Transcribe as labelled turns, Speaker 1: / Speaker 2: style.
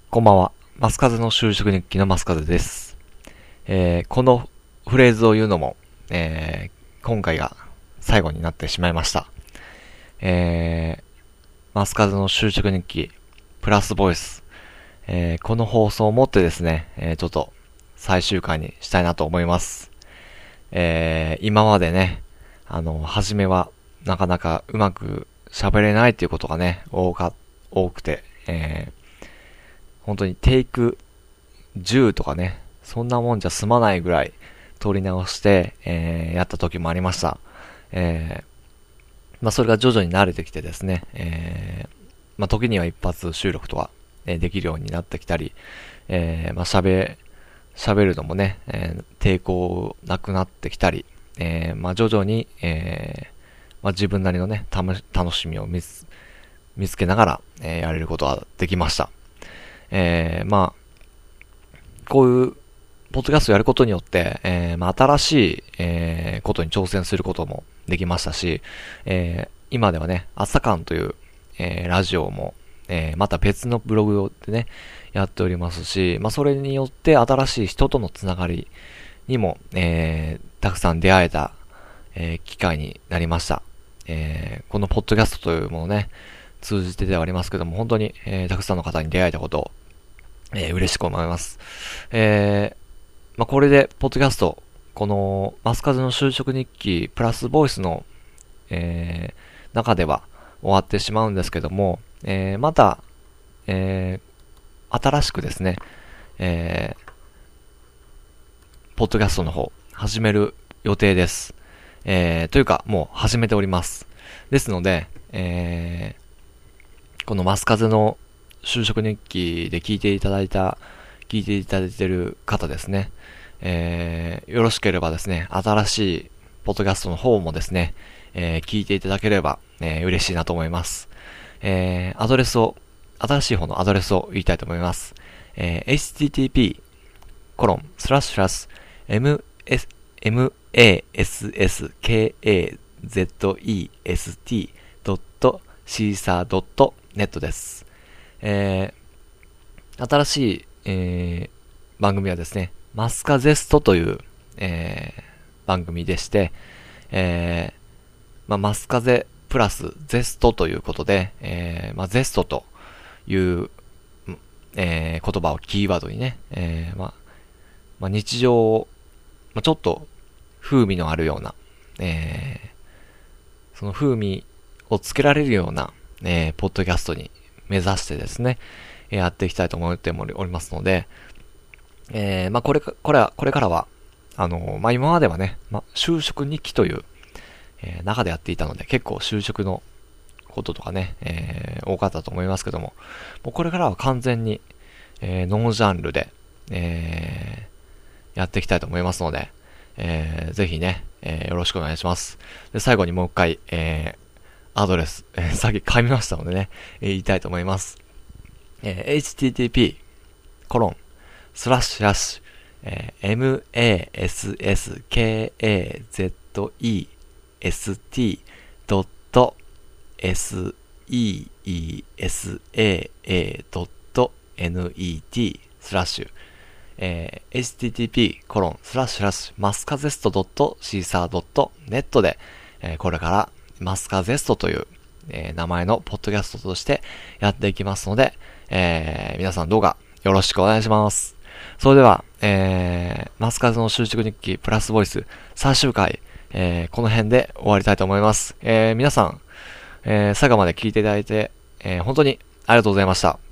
Speaker 1: こんばんは。マスカズの就職日記のマスカズです。このフレーズを言うのも、今回が最後になってしまいました。マスカズの就職日記プラスボイス、この放送をもってですね、ちょっと最終回にしたいなと思います。今までね、初めはなかなかうまく喋れないということがね、多くて、本当にテイク10とかね、そんなもんじゃ済まないぐらい撮り直して、やった時もありました。それが徐々に慣れてきてですね、時には一発収録とか、できるようになってきたり、喋るのもね、抵抗なくなってきたり、徐々に、自分なりのね、楽しみを見つけながら、やれることができました。こういうポッドキャストをやることによって、新しい、ことに挑戦することもできましたし、今ではね、朝刊という、ラジオも、また別のブログでね、やっておりますし、それによって新しい人とのつながりにも、たくさん出会えた、機会になりました。このポッドキャストというものね、通じてではありますけども、本当に、たくさんの方に出会えたことを、嬉しく思います。これで、ポッドキャスト、この、マスカズの就職日記、プラスボイスの、中では終わってしまうんですけども、また、新しくですね、ポッドキャストの方、始める予定です。というか、もう始めております。ですので、このマスカズの就職日記で聞いていただいている方ですね、よろしければですね、新しいポッドキャストの方もですね、聞いていただければ、嬉しいなと思います。新しい方のアドレスを言いたいと思います。http://maskazest.caesar.net です。新しい、番組はですね、マスカゼストという、番組でして、マスカゼプラスゼストということで、ゼストという、言葉をキーワードにね、日常を、ちょっと風味のあるような、その風味をつけられるような、ポッドキャストに目指してですね、やっていきたいと思っておりますので、これからは、今まではね、就職日記という、中でやっていたので、結構就職のこととかね、多かったと思いますけども、もうこれからは完全に、ノンジャンルで、やっていきたいと思いますので、ぜひね、よろしくお願いします。で、最後にもう一回、アドレス、さっき噛みましたのでね、言いたいと思います。http://maskazest.caesar.net で、これからマスカゼストという、名前のポッドキャストとしてやっていきますので、皆さんどうかよろしくお願いします。それでは、マスカズの就職日記プラスボイス最終回、この辺で終わりたいと思います。皆さん、最後まで聞いていただいて、本当にありがとうございました。